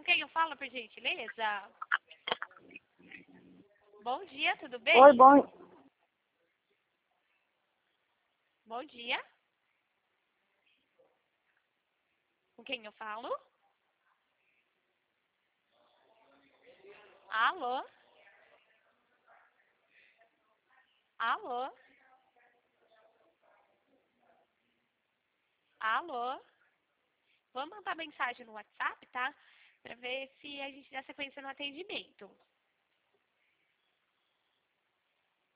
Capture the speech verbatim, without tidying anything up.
quem eu falo, por gentileza? Bom dia, tudo bem? Oi, bom. Bom dia. Com quem eu falo? Alô? Alô? Alô? Vou mandar mensagem no WhatsApp, tá? Pra ver se a gente dá sequência no atendimento.